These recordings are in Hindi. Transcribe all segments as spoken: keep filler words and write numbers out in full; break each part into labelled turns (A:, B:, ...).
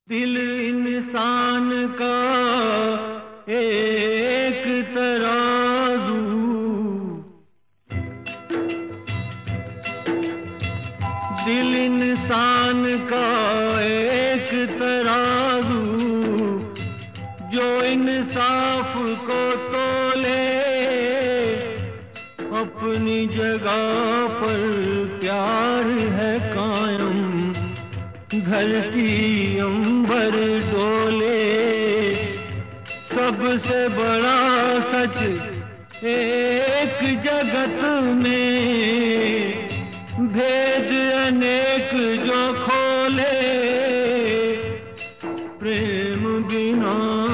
A: दिल इंसान का एक तराजू, दिल इंसान का एक तराजू, जो इंसाफ को तोले अपनी जगह पर प्यार है कायम, धरती अंबर डोले। सबसे बड़ा सच एक जगत में, भेद अनेक जो खोले। प्रेम बिना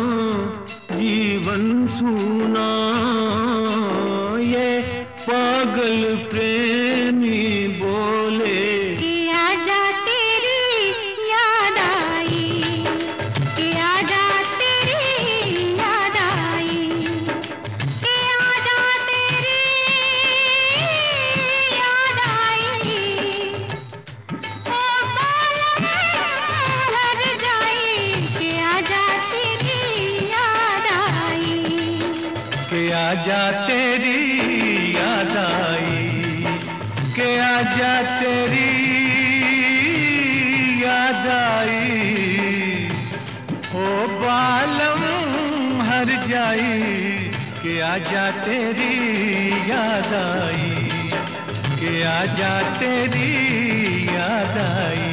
A: जीवन सूना, ये पागल प्रेमी बोले। आजा तेरी याद आई, के आजा तेरी याद आई, ओ बालम हर जाई। के आजा तेरी याद आई, के आजा तेरी याद आई।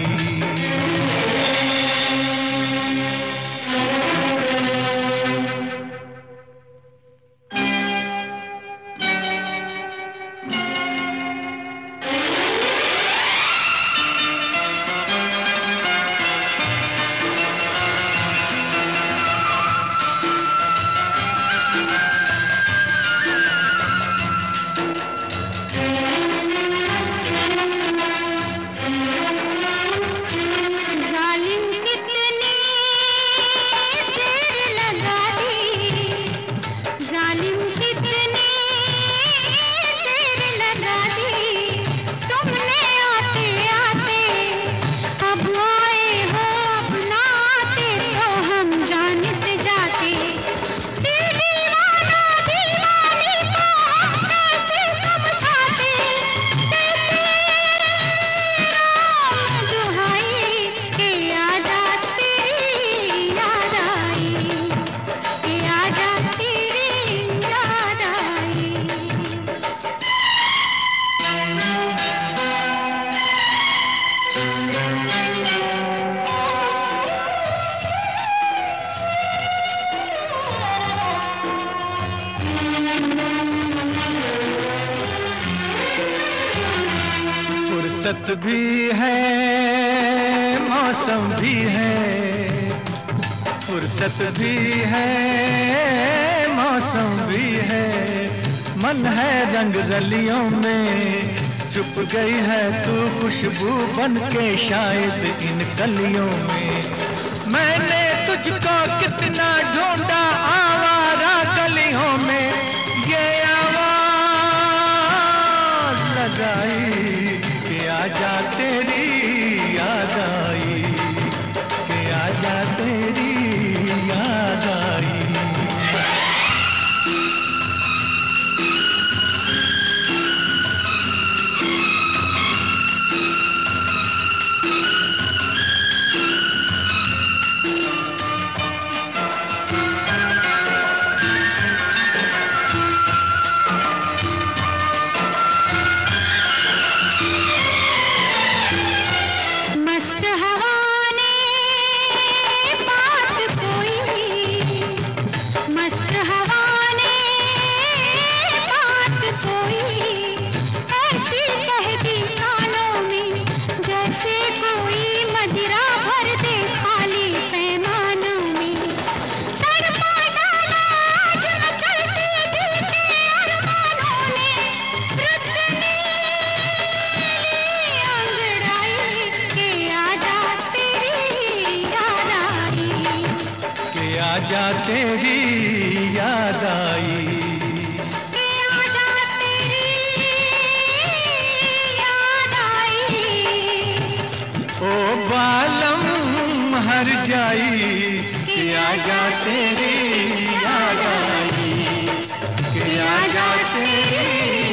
A: फुर्सत भी है, मौसम भी है, फुर्सत भी है, मौसम भी है। मन है रंग रलियों में, छुप गई है तू खुशबू बन के शायद इन कलियों में। मैंने तुझको कितना ढूंढा आवारा गलियों में, ये आवाज लगाई कि आजा तेरी याद आई, कि आजा तेरी याद आई। आजा तेरी याद आई,
B: आजा तेरी याद आई,
A: ओ बालम मर जाई कि आजा तेरी याद आई, कि आजा तेरी